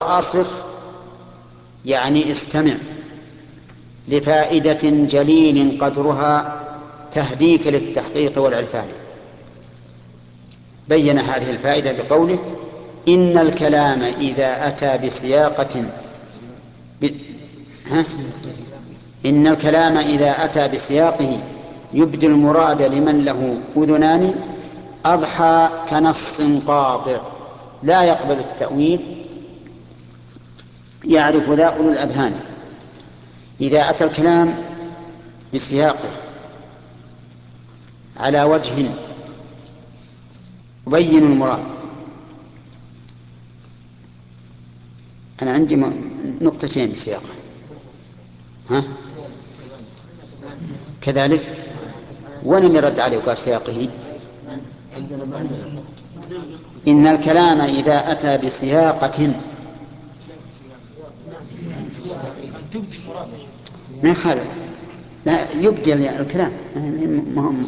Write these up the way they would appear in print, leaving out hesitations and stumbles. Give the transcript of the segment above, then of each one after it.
أصغ يعني استمع لفائدة جليل قدرها تهديك للتحقيق والعرفان. بين هذه الفائدة بقوله إن الكلام إذا أتى بسياقة ب... إن الكلام إذا أتى بسياقه يبدي المراد لمن له أذنان أضحى كنص قاطع لا يقبل التأويل يعرف ذا أولو الأذهان. إذا أتى الكلام بسياقه على وجه يبين المراد. أنا عندي نقطتين بسياقه. كذلك ولم يرد عليه وقال سياقه. إن الكلام إذا أتى بسياقة ما يخالف، لا يبدي الكلام مهم.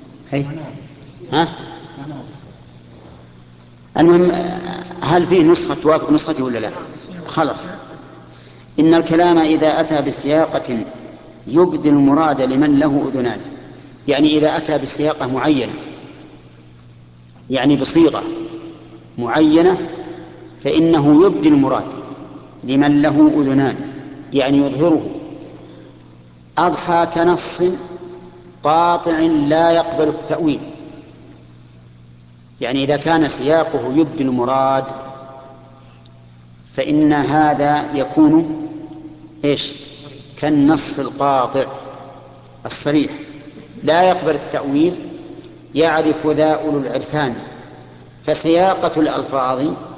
المهم هل فيه نسخة توافق نسختي ولا لا؟ خلاص. إن الكلام إذا أتى بسياقة يبدي المراد لمن له أذنان، يعني إذا أتى بسياقة معينة يعني بصيغة معينة فإنه يبدي المراد لمن له أذنان يعني يظهره. أضحى كنص قاطع لا يقبل التأويل، يعني إذا كان سياقه يبدي المراد فإن هذا يكون كالنص القاطع الصريح لا يقبل التأويل يعرف ذا أولو العرفان. فسياقة الألفاظ